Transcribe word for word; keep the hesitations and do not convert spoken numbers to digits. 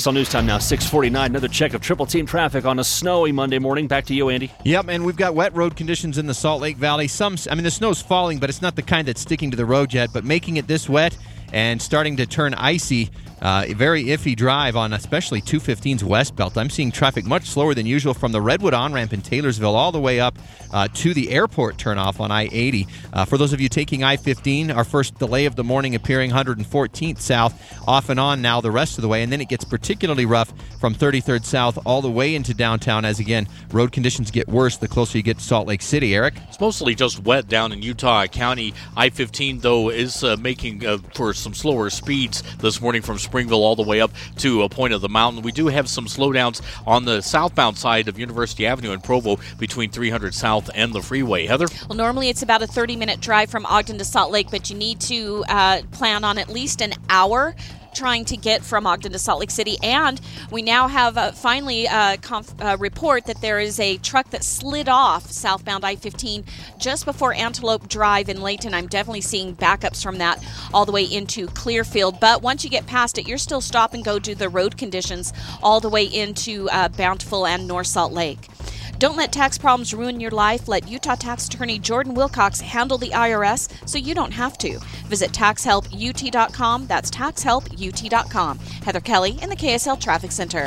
X L News Time now, six forty-nine. Another check of Triple Team traffic on a snowy Monday morning. Back to you, Andy. Yep, and we've got wet road conditions in the Salt Lake Valley. Some, I mean, the snow's falling, but it's not the kind that's sticking to the road yet. But making it this wet and starting to turn icy, uh, a very iffy drive on especially two fifteen's West Belt. I'm seeing traffic much slower than usual from the Redwood on-ramp in Taylorsville all the way up uh, to the airport turnoff on I eighty. Uh, for those of you taking I fifteen, our first delay of the morning appearing one hundred fourteenth south, off and on now the rest of the way, and then it gets particularly rough from thirty-third south all the way into downtown as, again, road conditions get worse the closer you get to Salt Lake City. Eric? It's mostly just wet down in Utah County. I fifteen, though, is uh, making uh, for some slower speeds this morning from Springville all the way up to a point of the mountain. We do have some slowdowns on the southbound side of University Avenue in Provo between three hundred South and the freeway. Heather? Well, normally it's about a thirty-minute drive from Ogden to Salt Lake, but you need to uh, plan on at least an hour trying to get from Ogden to Salt Lake City. And we now have uh, finally a conf- uh, report that there is a truck that slid off southbound I fifteen just before Antelope Drive in Layton. I'm definitely seeing backups from that all the way into Clearfield. But once you get past it, you're still stop and go due to the road conditions all the way into uh, Bountiful and North Salt Lake. Don't let tax problems ruin your life. Let Utah Tax Attorney Jordan Wilcox handle the I R S so you don't have to. Visit tax help u t dot com. That's tax help u t dot com. Heather Kelly in the K S L Traffic Center.